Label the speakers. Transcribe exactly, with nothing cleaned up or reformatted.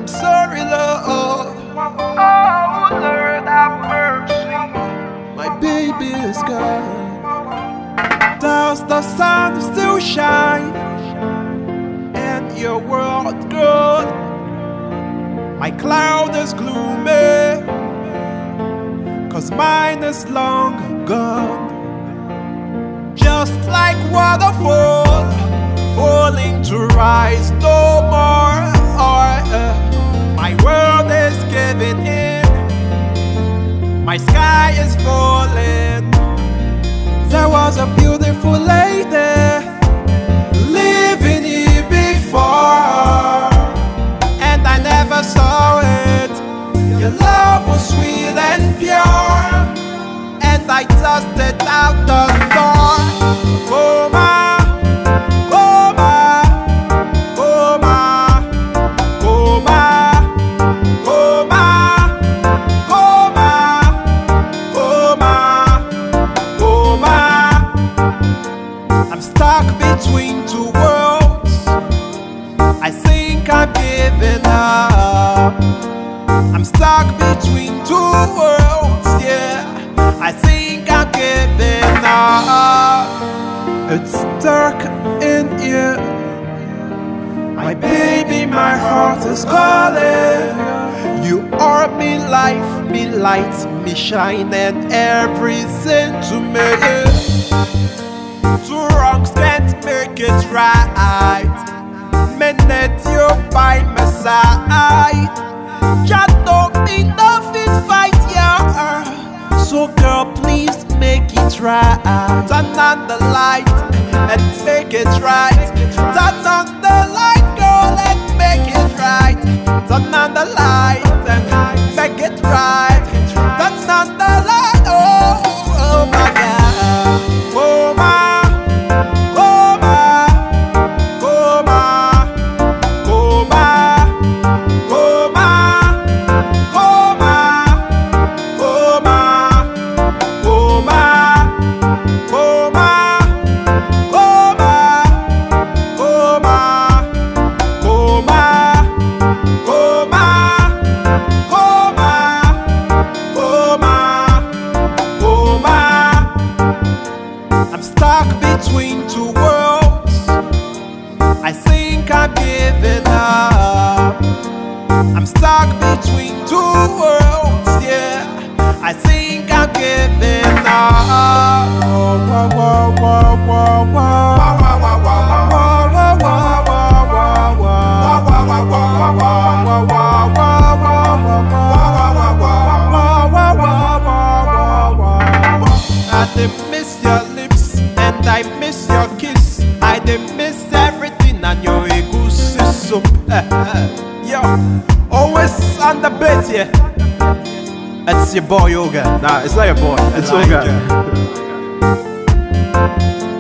Speaker 1: I'm sorry, Lord.
Speaker 2: Oh, Lord, have mercy.
Speaker 1: My baby is gone. Does the sun still shine in your world, girl? My cloud is gloomy, 'cause mine is long gone. Just like waterfall, falling to rise no more. Or, uh, my world is giving in, my sky is falling. There was a beautiful lady living here before, and I never saw it. Your love was sweet and pure, and I tossed it out the door. Coma, coma, coma, coma, coma, coma, coma, coma. I'm stuck between two worlds. I think I'm giving up. I'm stuck between two worlds, yeah. I think I'm giving up. It's dark in here, my baby, my heart is calling. You are me life, me light, me shine, and everything to me. Two wrongs can't make it right. Minute you by my side, just don't be nothing fight, yeah. So girl, please make it right. Turn on the light and make it right. Turn on the light, girl, and make it right. Turn on the light and make it right. Turn on the light, oh, oh my God. Coma, coma, coma, coma, coma, coma, coma, coma, coma, coma, coma, coma, coma, coma, coma, coma. I'm stuck between two worlds. I think I'm giving up. I'm stuck between two worlds, yeah. I think I'm giving up. Whoa, whoa, whoa, whoa, whoa, whoa. I did miss your lips and I miss your kiss. I did miss everything and your egusi soup. Yo, always on the beat, yeah. It's your boy Yoga.
Speaker 3: Nah, it's not your boy. It's
Speaker 1: Like
Speaker 3: Oga.
Speaker 1: it.